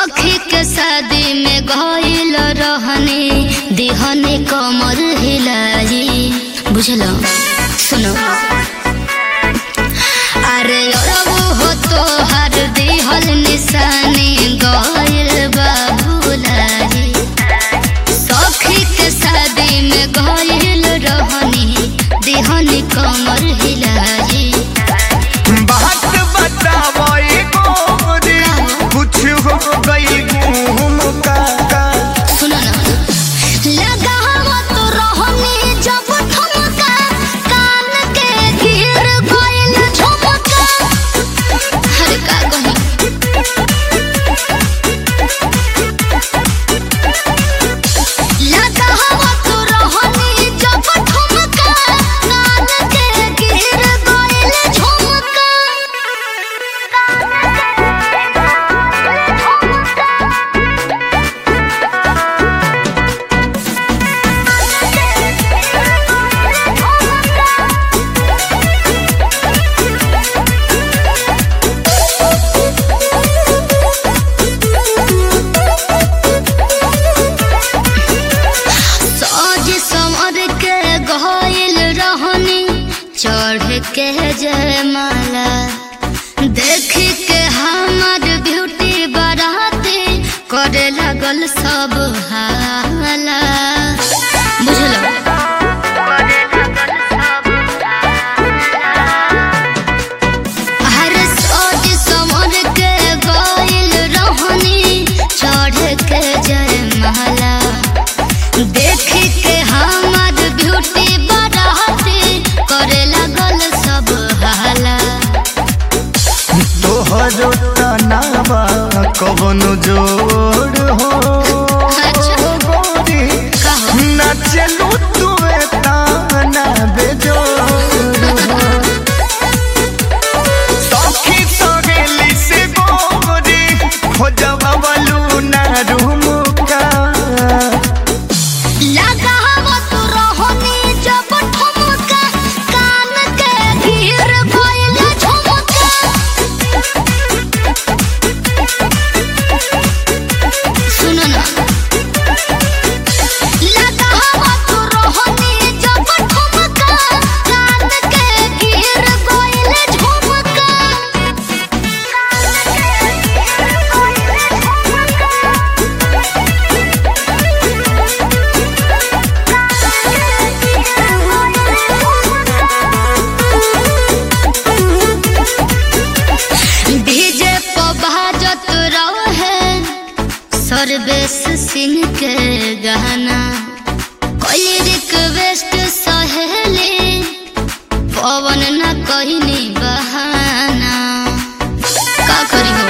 सखी के शादी में गइल रहनी दिहनी कमर हिलाई बुझलो सुनो अरे अरबू हो तो हर दिहल निशानी गइल बाबूलाई सखी के शादी में गइल रहनी दिहनी कमर हिलाई बात बतावई गोरी कुछ हो गई घूम का सुनो ना लगा हुआ तो रहनी जब ठुमका कान के गिर गइल झुमका हर का कही लगा हुआ तो रहनी जब ठुमका कान के गिर गइल झुमका चढ़ के जयमाला देख के हमार ब्यूटी बाराती करे लगल सब हाला बुझलो हर सोच समझ के गइल रहनी चढ़ के जयमाला देख के हमार ब्यूटी बाराती करे लगल सब हाला तोहरो तनावा कवनो जोड़ हो गोरी ना चलू तुए ताना बेजोड़ हो सखी सगेली से गोरी खोजवा वालू ना रूमुका लगा हुआ तो रहनी जब ठुमका कान के गिर गइल झुमका सुनो ना लगा हुआ तो रहनी जब ठुमका कान के गिर गइल झुमका डीजे पर बाजत रहे सर्वेश सिंह के गाना कोई रिक्वेस्ट सहेली पवन न कहनी बहाना का करी